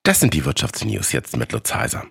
Das sind die Wirtschaftsnews jetzt mit Lutz Heiser.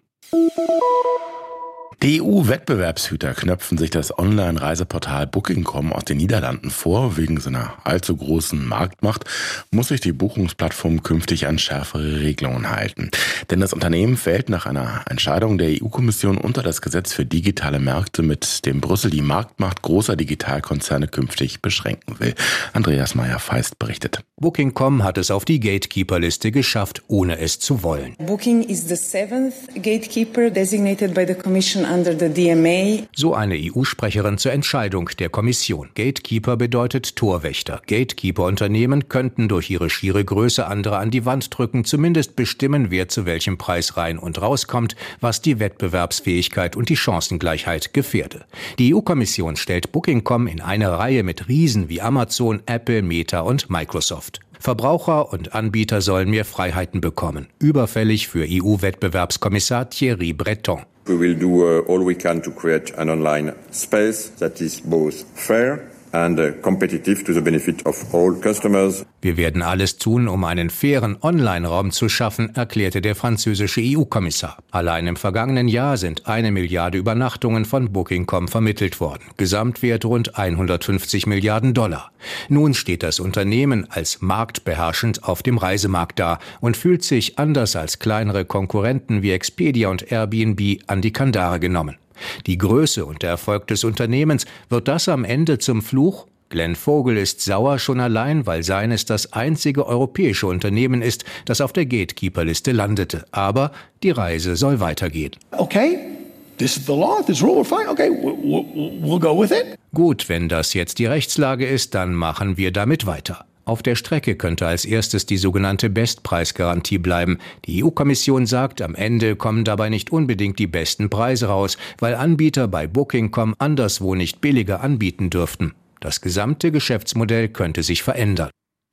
Die EU-Wettbewerbshüter knöpfen sich das Online-Reiseportal Booking.com aus den Niederlanden vor. Wegen seiner allzu großen Marktmacht muss sich die Buchungsplattform künftig an schärfere Regelungen halten. Denn das Unternehmen fällt nach einer Entscheidung der EU-Kommission unter das Gesetz für digitale Märkte, mit dem Brüssel die Marktmacht großer Digitalkonzerne künftig beschränken will. Andreas Meyer-Feist berichtet. Booking.com hat es auf die Gatekeeper-Liste geschafft, ohne es zu wollen. Booking is the seventh gatekeeper designated by the Commission under the DMA. So eine EU-Sprecherin zur Entscheidung der Kommission. Gatekeeper bedeutet Torwächter. Gatekeeper-Unternehmen könnten durch ihre schiere Größe andere an die Wand drücken, zumindest bestimmen, wer zu welchem Preis rein und rauskommt, was die Wettbewerbsfähigkeit und die Chancengleichheit gefährde. Die EU-Kommission stellt Booking.com in eine Reihe mit Riesen wie Amazon, Apple, Meta und Microsoft. Verbraucher und Anbieter sollen mehr Freiheiten bekommen. Überfällig für EU-Wettbewerbskommissar Thierry Breton. We will do all we can to create an online space that is both fair and competitive to the benefit of all customers. Wir werden alles tun, um einen fairen Online-Raum zu schaffen, erklärte der französische EU-Kommissar. Allein im vergangenen Jahr sind 1 Milliarde Übernachtungen von Booking.com vermittelt worden. Gesamtwert rund 150 Milliarden $. Nun steht das Unternehmen als marktbeherrschend auf dem Reisemarkt da und fühlt sich, anders als kleinere Konkurrenten wie Expedia und Airbnb, an die Kandare genommen. Die Größe und der Erfolg des Unternehmens, wird das am Ende zum Fluch? Glenn Vogel ist sauer schon allein, weil seines das einzige europäische Unternehmen ist, das auf der Gatekeeper-Liste landete. Aber die Reise soll weitergehen. Okay, this is the law, this rule, we're fine, okay, we'll go with it. Gut, wenn das jetzt die Rechtslage ist, dann machen wir damit weiter. Auf der Strecke könnte als erstes die sogenannte Bestpreisgarantie bleiben. Die EU-Kommission sagt, am Ende kommen dabei nicht unbedingt die besten Preise raus, weil Anbieter bei Booking.com anderswo nicht billiger anbieten dürften. Das gesamte Geschäftsmodell könnte sich verändern.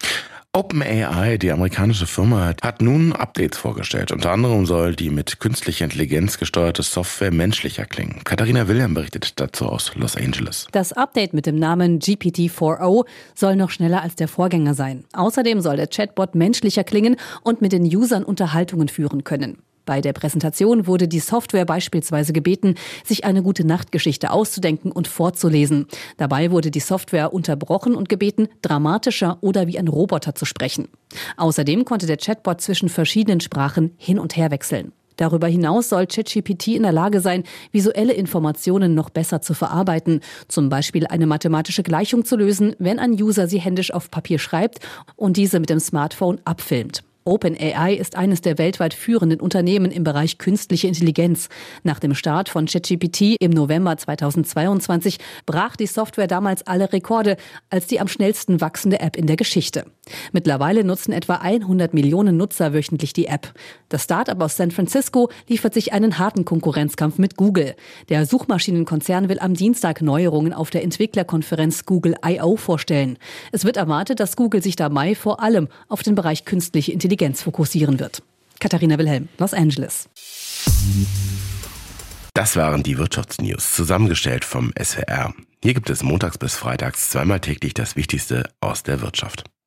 OpenAI, die amerikanische Firma, hat nun Updates vorgestellt. Unter anderem soll die mit künstlicher Intelligenz gesteuerte Software menschlicher klingen. Katharina Wilhelm berichtet dazu aus Los Angeles. Das Update mit dem Namen GPT-4o soll noch schneller als der Vorgänger sein. Außerdem soll der Chatbot menschlicher klingen und mit den Usern Unterhaltungen führen können. Bei der Präsentation wurde die Software beispielsweise gebeten, sich eine Gute-Nacht-Geschichte auszudenken und vorzulesen. Dabei wurde die Software unterbrochen und gebeten, dramatischer oder wie ein Roboter zu sprechen. Außerdem konnte der Chatbot zwischen verschiedenen Sprachen hin und her wechseln. Darüber hinaus soll ChatGPT in der Lage sein, visuelle Informationen noch besser zu verarbeiten, zum Beispiel eine mathematische Gleichung zu lösen, wenn ein User sie händisch auf Papier schreibt und diese mit dem Smartphone abfilmt. OpenAI ist eines der weltweit führenden Unternehmen im Bereich künstliche Intelligenz. Nach dem Start von ChatGPT im November 2022 brach die Software damals alle Rekorde als die am schnellsten wachsende App in der Geschichte. Mittlerweile nutzen etwa 100 Millionen Nutzer wöchentlich die App. Das Start-up aus San Francisco liefert sich einen harten Konkurrenzkampf mit Google. Der Suchmaschinenkonzern will am Dienstag Neuerungen auf der Entwicklerkonferenz Google I.O. vorstellen. Es wird erwartet, dass Google sich dabei vor allem auf den Bereich künstliche Intelligenz fokussieren wird. Katharina Wilhelm, Los Angeles. Das waren die Wirtschaftsnews, zusammengestellt vom SWR. Hier gibt es montags bis freitags zweimal täglich das Wichtigste aus der Wirtschaft.